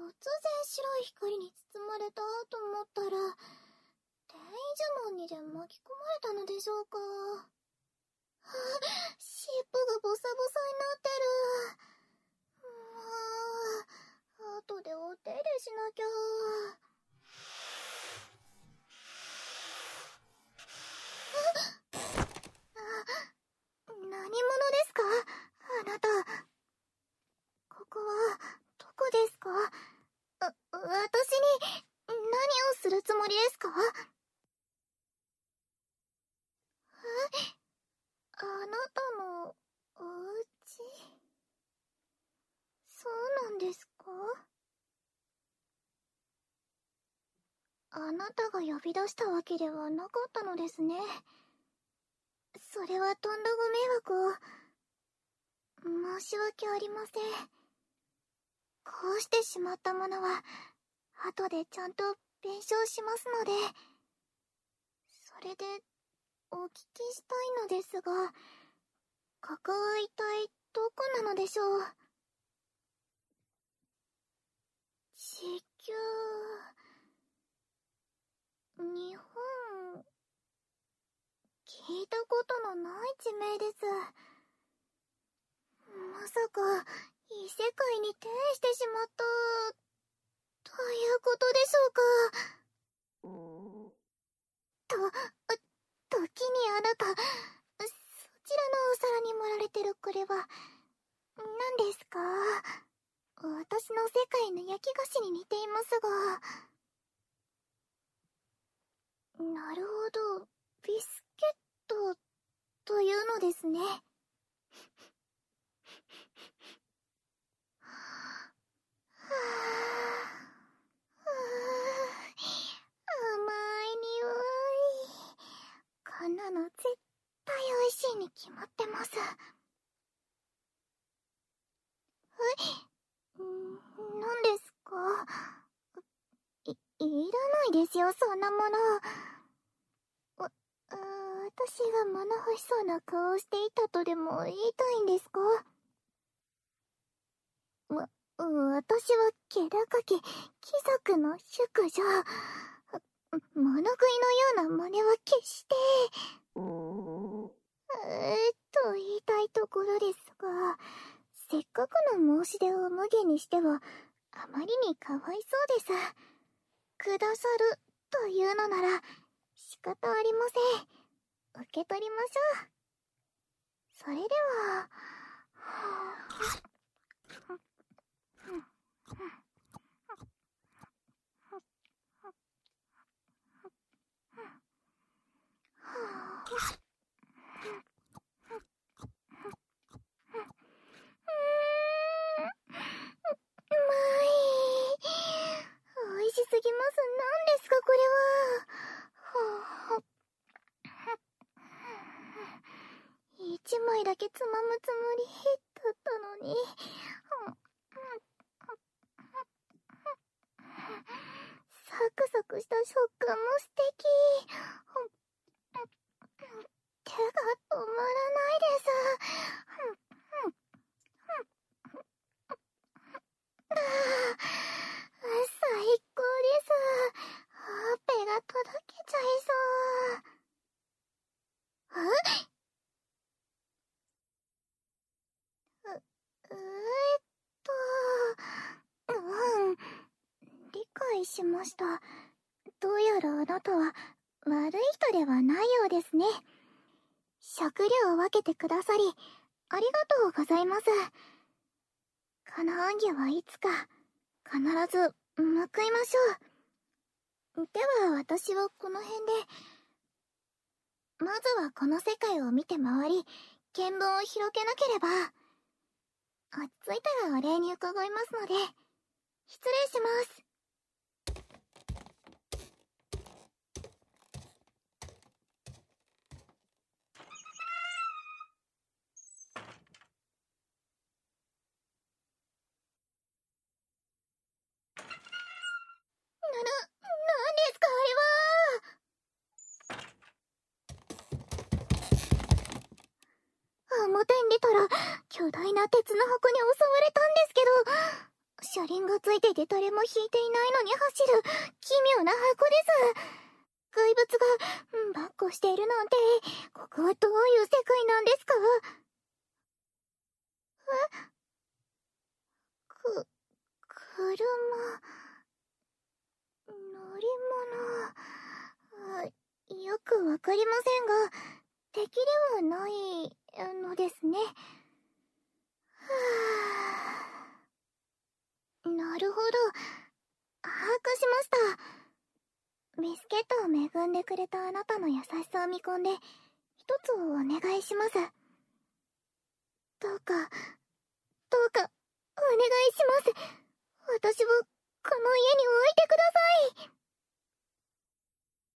然白い光に包まれたと思ったら、電磁門にで巻き込まれたのでしょうか。尻尾がボサボサになってる。後でお手入れしなきゃ。何者ですか、あなた。ここはどこですか。私に何をするつもりですか。あなたのお家。そうなんですか。あなたが呼び出したわけではなかったのですね。それはとんだご迷惑を。申し訳ありません。こうしてしまったものは後でちゃんと弁償しますので。それでお聞きしたいのですが、ここは一体どこなのでしょう。地球、日本、聞いたことのない地名です。まさか異世界に転移してしまったということでしょうか。時にあなた、そちらのお皿に盛られてるこれは何ですか。私の世界の焼き菓子に似ていますが。なるほど、ビスケットというのですね。甘い匂い。こんなの絶対美味しいに決まってます。何ですか。いらないですよ、そんなもの。私が物欲しそうな顔をしていたとでも言いたいんですか。私は気高き貴族の淑女。物食いのような真似は決して。言いたいところですが、せっかくの申し出を無限にしてはあまりにかわいそうです。くださるというのなら仕方ありません。受け取りましょう。それでは、美味しすぎます。何ですかこれは。一枚だけつまむつもりだったのに。サクサクした食感も素敵。手が止まらないです。最高です。ほっぺがとろけちゃいそう。理解しました。どうやらあなたは悪い人ではないようですね。食料を分けてくださりありがとうございます。この恩義はいつか必ず報いましょう。では私はこの辺で。まずはこの世界を見て回り見聞を広げなければ。落ち着いたらお礼に伺いますので失礼します。なんですかあれは。表に出たら巨大な鉄の箱に襲われたんですけど。 車輪がついていて誰も引いていないのに走る奇妙な箱です。怪物が、抱っこしているなんて、ここはどういう世界なんですか？車、乗り物、よくわかりませんが、敵ではないのですね。なるほど。把握しました。ビスケットを恵んでくれたあなたの優しさを見込んで、一つお願いします。どうか、お願いします。私を、この家に置